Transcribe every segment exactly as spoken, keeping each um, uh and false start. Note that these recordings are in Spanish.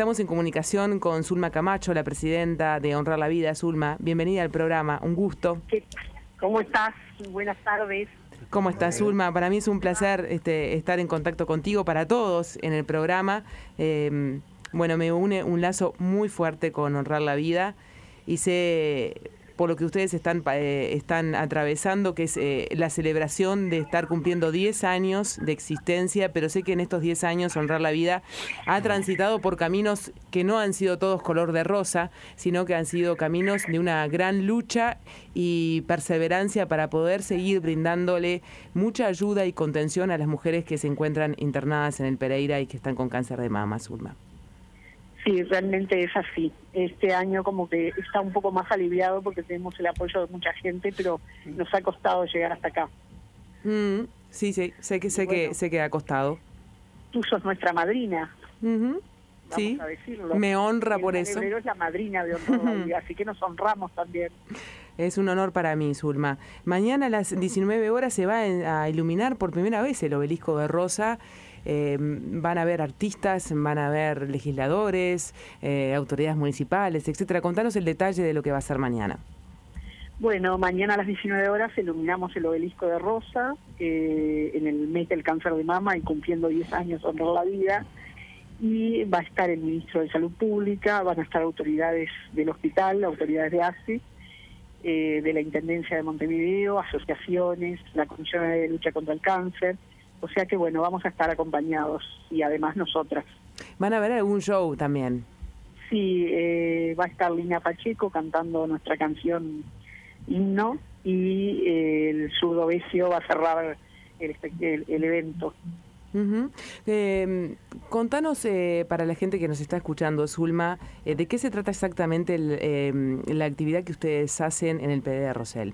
estamos en comunicación con Zulma Camacho, la presidenta de Honrar la Vida. Zulma, bienvenida al programa, un gusto. ¿Qué? ¿Cómo estás? Buenas tardes. ¿Cómo estás, Zulma? Para mí es un placer este, estar en contacto contigo, para todos en el programa. Eh, bueno, me une un lazo muy fuerte con Honrar la Vida y sé, por lo que ustedes están, eh, están atravesando, que es eh, la celebración de estar cumpliendo diez años de existencia, pero sé que en estos diez años Honrar la Vida ha transitado por caminos que no han sido todos color de rosa, sino que han sido caminos de una gran lucha y perseverancia para poder seguir brindándole mucha ayuda y contención a las mujeres que se encuentran internadas en el Pereira y que están con cáncer de mama, Zulma. Sí, realmente es así. Este año como que está un poco más aliviado porque tenemos el apoyo de mucha gente, pero nos ha costado llegar hasta acá. Mm, sí, sí, sé que sé bueno, que sé que ha costado. Tú sos nuestra madrina. Uh-huh. Sí, a decirlo. Me honra el por eso. febrero es la madrina de Honrar la Vida, así que nos honramos también. Es un honor para mí, Zulma. Mañana a las diecinueve horas se va a iluminar por primera vez el Obelisco de Rosa. Eh, van a haber artistas, van a haber legisladores, eh, autoridades municipales, etcétera. Contanos el detalle de lo que va a ser mañana. Bueno, mañana a las diecinueve horas iluminamos el Obelisco de Rosa, eh, en el mes del cáncer de mama y cumpliendo diez años Honrar la Vida. Y va a estar el ministro de Salud Pública, van a estar autoridades del hospital, autoridades de A C E, eh, de la Intendencia de Montevideo, asociaciones, la Comisión de Lucha contra el Cáncer. O sea que, bueno, vamos a estar acompañados y además nosotras. ¿Van a ver algún show también? Sí, eh, va a estar Lina Pacheco cantando nuestra canción Himno y eh, el Zurdo Besio va a cerrar el, el, el evento. Uh-huh. eh, contanos eh, para la gente que nos está escuchando, Zulma, eh, ¿de qué se trata exactamente el, eh, la actividad que ustedes hacen en el P D de Rosell?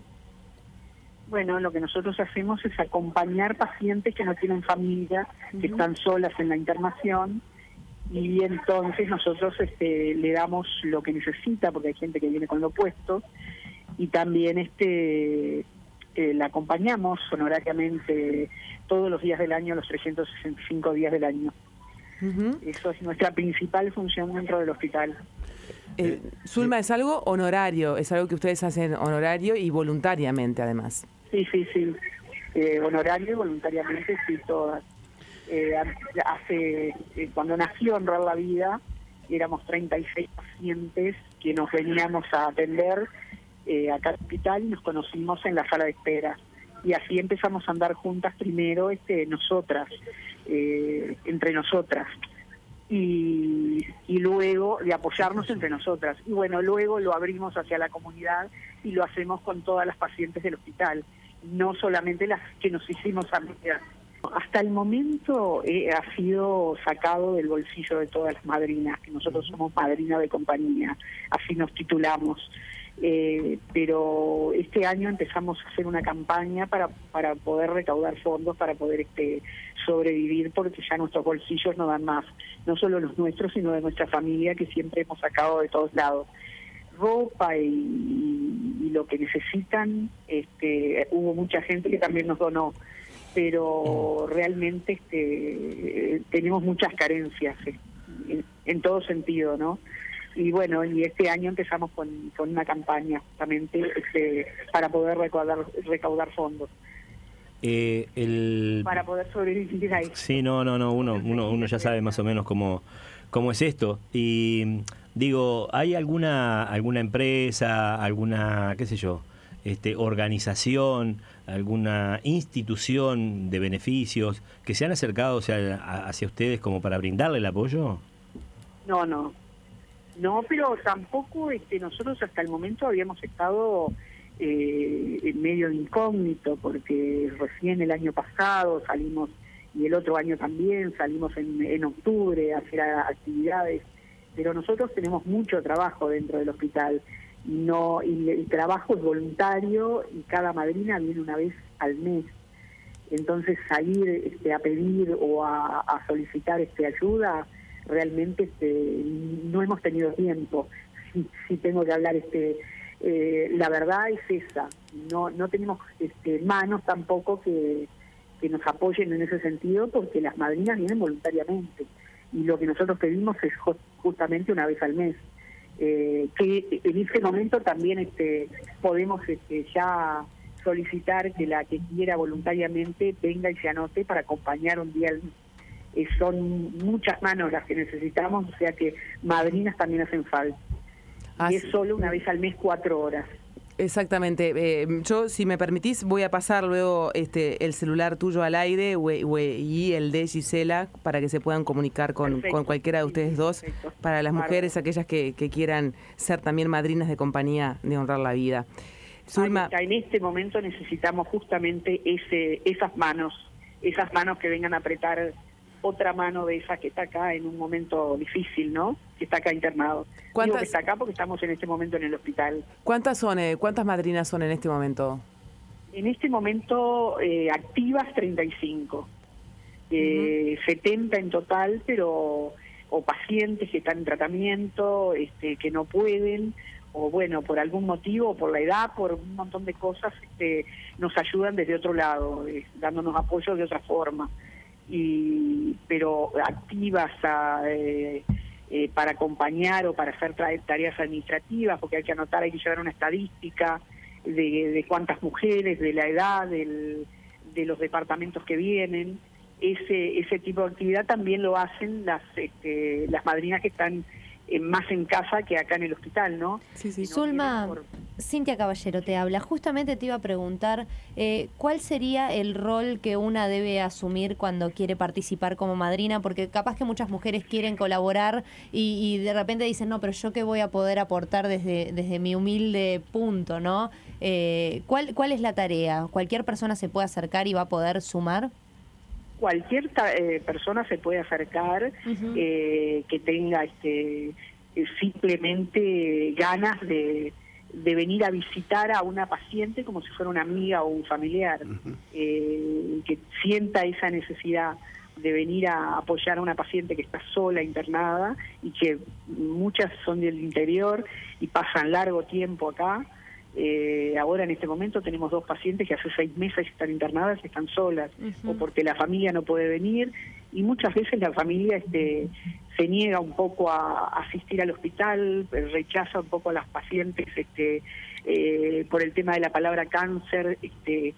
Bueno, lo que nosotros hacemos es acompañar pacientes que no tienen familia, uh-huh. que están solas en la internación, y entonces nosotros este, le damos lo que necesita, porque hay gente que viene con lo opuesto, y también este eh, la acompañamos honorariamente todos los días del año, los trescientos sesenta y cinco días del año. Uh-huh. Eso es nuestra principal función dentro del hospital. Eh, Zulma, es algo honorario, es algo que ustedes hacen honorario y voluntariamente además. Sí, sí, sí. Eh, honorario y voluntariamente, sí, todas. Eh, hace eh, cuando nació Honrar la Vida, éramos treinta y seis pacientes que nos veníamos a atender eh, acá al hospital y nos conocimos en la sala de espera. Y así empezamos a andar juntas primero este, nosotras, eh, entre nosotras. Y, y luego de apoyarnos entre nosotras. Y bueno, luego lo abrimos hacia la comunidad y lo hacemos con todas las pacientes del hospital, no solamente las que nos hicimos amigas. Hasta el momento eh, ha sido sacado del bolsillo de todas las madrinas, que nosotros somos madrina de compañía, así nos titulamos. Eh, pero este año empezamos a hacer una campaña para para poder recaudar fondos, para poder este sobrevivir, porque ya nuestros bolsillos no dan más, no solo los nuestros, sino de nuestra familia, que siempre hemos sacado de todos lados ropa y, y, y lo que necesitan. Este, hubo mucha gente que también nos donó, pero realmente este tenemos muchas carencias en, en todo sentido, ¿no? Y bueno, y este año empezamos con, con una campaña justamente este, para poder recaudar, recaudar fondos. Eh, el... Para poder sobrevivir ahí. Sí, no, no, no, uno, uno, uno ya sabe más o menos cómo, cómo es esto. Y digo, ¿hay alguna, alguna empresa, alguna, qué sé yo, este, organización, alguna institución de beneficios que se han acercado, o sea, hacia ustedes como para brindarle el apoyo? No, no. No, pero tampoco este, nosotros hasta el momento habíamos estado eh, en medio de incógnito, porque recién el año pasado salimos, y el otro año también, salimos en, en octubre a hacer actividades, pero nosotros tenemos mucho trabajo dentro del hospital, y, no, y el trabajo es voluntario, y cada madrina viene una vez al mes. Entonces salir este, a pedir o a, a solicitar este, ayuda, realmente este, no hemos tenido tiempo. Sí, sí tengo que hablar, este, eh, la verdad es esa, no no tenemos este, manos tampoco que, que nos apoyen en ese sentido, porque las madrinas vienen voluntariamente y lo que nosotros pedimos es justamente una vez al mes. Eh, que en este momento también este, podemos este, ya solicitar que la que quiera voluntariamente venga y se anote para acompañar un día al mes. Eh, son muchas manos las que necesitamos, o sea que madrinas también hacen falta. Así. Y es solo una vez al mes, cuatro horas. Exactamente. Eh, yo, si me permitís, voy a pasar luego este el celular tuyo al aire we, we, y el de Gisela para que se puedan comunicar con, con cualquiera de ustedes dos, perfecto. para las mujeres, Bárbaro. aquellas que, que quieran ser también madrinas de compañía de Honrar la Vida. Zulma, En este momento necesitamos justamente ese esas manos, esas manos que vengan a apretar otra mano de esa que está acá en un momento difícil, ¿no? Que está acá internado. Digo que está acá porque estamos en este momento en el hospital. ¿Cuántas son, eh, cuántas madrinas son en este momento? En este momento eh, activas treinta y cinco, eh, uh-huh. setenta en total, pero o pacientes que están en tratamiento, este, que no pueden, o bueno, por algún motivo, por la edad, por un montón de cosas, este, nos ayudan desde otro lado, eh, dándonos apoyo de otra forma. Y pero activas a, eh, eh, para acompañar o para hacer tareas administrativas, porque hay que anotar, hay que llevar una estadística de, de cuántas mujeres, de la edad, del, de los departamentos que vienen. Ese ese tipo de actividad también lo hacen las este, las madrinas que están eh, más en casa que acá en el hospital, ¿no? Sí, sí. Zulma, por... Cintia Caballero te habla. Justamente te iba a preguntar eh, cuál sería el rol que una debe asumir cuando quiere participar como madrina, porque capaz que muchas mujeres quieren colaborar y, y de repente dicen, no, pero yo qué voy a poder aportar desde, desde mi humilde punto, ¿no? Eh, ¿cuál, ¿Cuál es la tarea? ¿Cualquier persona se puede acercar y va a poder sumar? Cualquier eh, persona se puede acercar, uh-huh. eh, que tenga este eh, simplemente ganas de, de venir a visitar a una paciente como si fuera una amiga o un familiar, uh-huh. eh, que sienta esa necesidad de venir a apoyar a una paciente que está sola, internada, y que muchas son del interior y pasan largo tiempo acá. Eh, ahora en este momento tenemos dos pacientes que hace seis meses están internadas y están solas, uh-huh. o porque la familia no puede venir, y muchas veces la familia este, se niega un poco a, a asistir al hospital, rechaza un poco a las pacientes este, eh, por el tema de la palabra cáncer, este,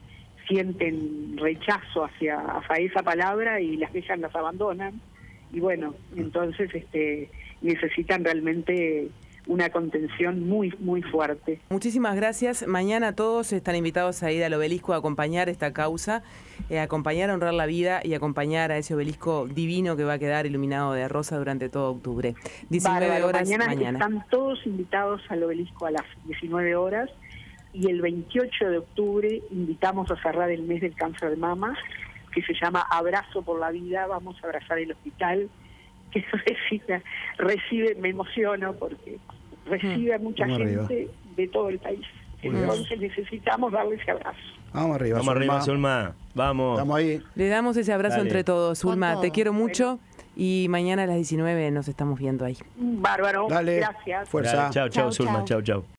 sienten rechazo hacia, hacia esa palabra y las dejan, las abandonan, y bueno, entonces este, necesitan realmente una contención muy, muy fuerte. Muchísimas gracias. Mañana todos están invitados a ir al obelisco a acompañar esta causa, eh, a acompañar a Honrar la Vida y acompañar a ese obelisco divino que va a quedar iluminado de rosa durante todo octubre. diecinueve Bárbaro, horas mañana, mañana. Están todos invitados al obelisco a las diecinueve horas y el veintiocho de octubre invitamos a cerrar el mes del cáncer de mama, que se llama Abrazo por la Vida. Vamos a abrazar el hospital, que recibe, recibe me emociono porque recibe a mucha Vamos gente arriba. de todo el país. Entonces necesitamos darle ese abrazo. Vamos arriba, Vamos arriba, Zulma. Vamos. Estamos ahí. Le damos ese abrazo Dale. entre todos. Zulma, todo. te quiero mucho y mañana a las diecinueve nos estamos viendo ahí. Bárbaro, Dale. gracias. Fuerza. Dale, chao, chao, Chau, Zulma. chau. Chao, chao.